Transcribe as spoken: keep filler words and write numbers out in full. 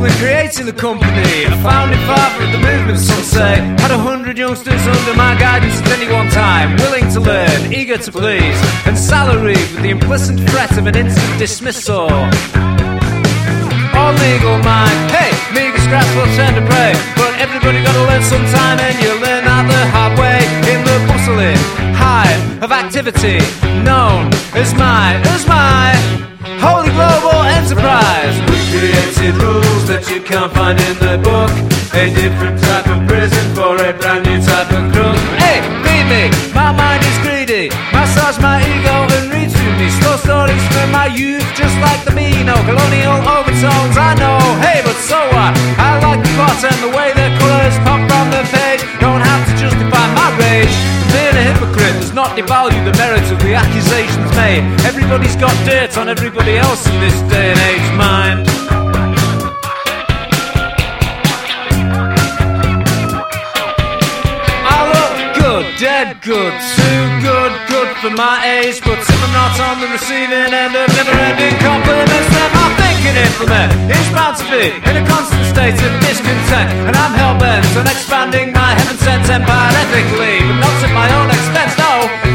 in creating the company. A founding father of the movement, some say. Had a hundred youngsters under my guidance at any one time, willing to learn, eager to please, and salaried with the implicit threat of an instant dismissal. All legal mind, hey, meager scraps will turn to prey. But everybody gotta learn sometime, and you learn that the hard way. In the bustling hive of activity known as my, as my holy global enterprise. We created rules that you can't find in the book. A different type of prison for a brand new type of crook. Hey, read me, my mind is greedy. Massage my ego and read to me slow stories from my youth, just like the Beano. Colonial overtones, I know, hey, but so what? I like the plot and the way the colours pop from the page. Don't have to justify my rage. Being a hypocrite does not devalue the merits of the accusations made. Everybody's got dirt on everybody else in this day and age, mind. I look good, dead good, too good, good for my age. But if I'm not on the receiving end of never-ending compliments, then my thinking implement is bound to be in a constant state of discontent. And I'm hell-bent on expanding my heaven-sent empire ethically, but not at my own expense, no.